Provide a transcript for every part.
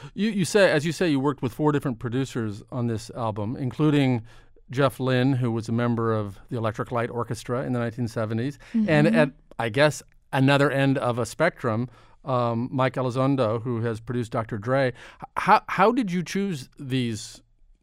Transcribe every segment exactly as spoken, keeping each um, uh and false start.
You you say, as you say, you worked with four different producers on this album, including Jeff Lynne, who was a member of the Electric Light Orchestra in the nineteen seventies, Mm-hmm. and at, I guess, another end of a spectrum, um, Mike Elizondo, who has produced Doctor Dre. How how did you choose these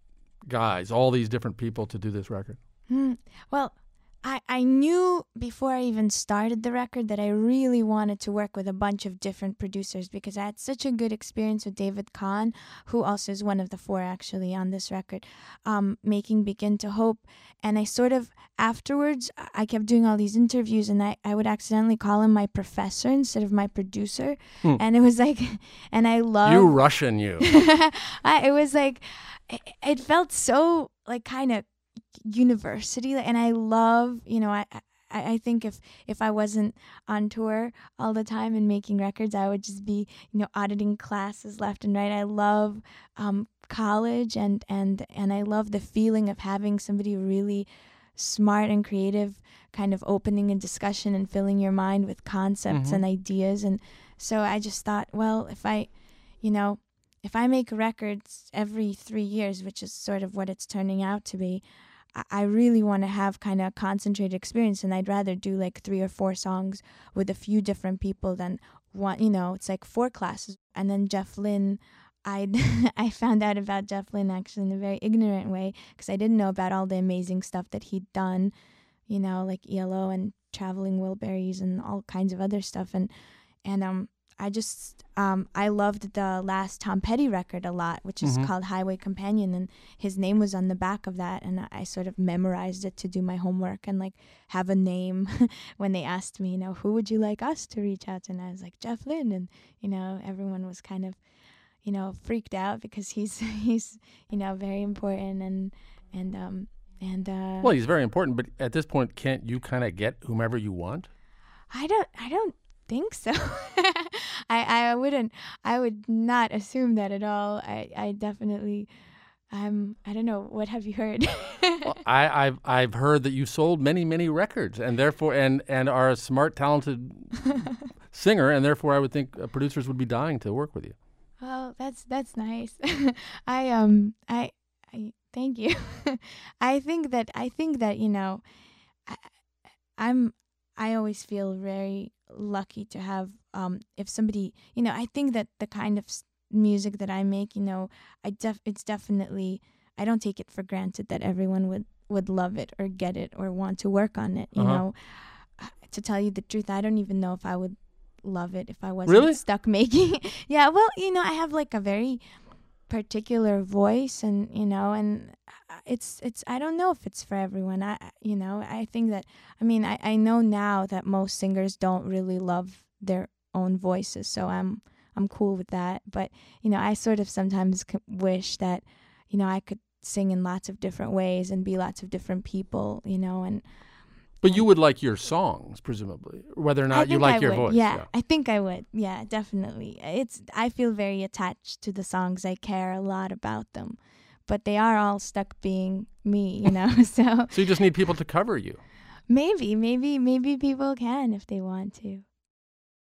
guys, all these different people, to do this record? Hmm. Well, I, I knew before I even started the record that I really wanted to work with a bunch of different producers because I had such a good experience with David Kahn, who also is one of the four actually on this record, um, making Begin to Hope. And I sort of, afterwards, I kept doing all these interviews and I, I would accidentally call him my professor instead of my producer. Hmm. And it was like, and I love... You Russian, you. I, it was like, it, it felt so like kind of university, and I love, you know, I, I I think if if I wasn't on tour all the time and making records, I would just be, you know, auditing classes left and right. I love um, college, and and and I love the feeling of having somebody really smart and creative kind of opening a discussion and filling your mind with concepts Mm-hmm. and ideas. And so I just thought, well, if I, you know, if I make records every three years, which is sort of what it's turning out to be, I really want to have kind of a concentrated experience, and I'd rather do like three or four songs with a few different people than one, you know, it's like four classes. And then Jeff Lynne, I I found out about Jeff Lynne actually in a very ignorant way because I didn't know about all the amazing stuff that he'd done, you know, like E L O and Traveling Wilburys and all kinds of other stuff. And, and um, I just, um, I loved the last Tom Petty record a lot, which is Mhm. called Highway Companion, and his name was on the back of that, and I sort of memorized it to do my homework and like have a name when they asked me, you know, who would you like us to reach out to? And I was like, Jeff Lynne, and, you know, everyone was kind of, you know, freaked out because he's, he's, you know, very important, and, and, um, and, uh. Well, he's very important, but at this point, can't you kind of get whomever you want? I don't, I don't think so. I, I wouldn't, I would not assume that at all. I, I definitely, um, I don't know. What have you heard? Well, I, I've I've heard that you sold many many records, and therefore and and are a smart, talented singer, and therefore I would think uh, producers would be dying to work with you. Well, that's that's nice. I um I I thank you. I think that I think that you know, I, I'm I always feel very lucky to have um if somebody, you know, I think that the kind of s- music that I make, you know, I def it's definitely, I don't take it for granted that everyone would would love it or get it or want to work on it, you Uh-huh. know. Uh, To tell you the truth, I don't even know if I would love it if I wasn't Really? stuck making. Yeah, well, you know, I have like a very particular voice, and you know, and uh, it's it's I don't know if it's for everyone. I I- you know, I think that, I mean, I I know now that most singers don't really love their own voices, so I'm I'm cool with that. But you know, I sort of sometimes c- wish that, you know, I could sing in lots of different ways and be lots of different people, you know. And But you would like your songs, presumably, whether or I not you think like I your would. voice. Yeah, I think I would. Yeah, definitely. It's I feel very attached to the songs. I care a lot about them, but they are all stuck being me, you know. So So you just need people to cover you. maybe, maybe, maybe people can if they want to.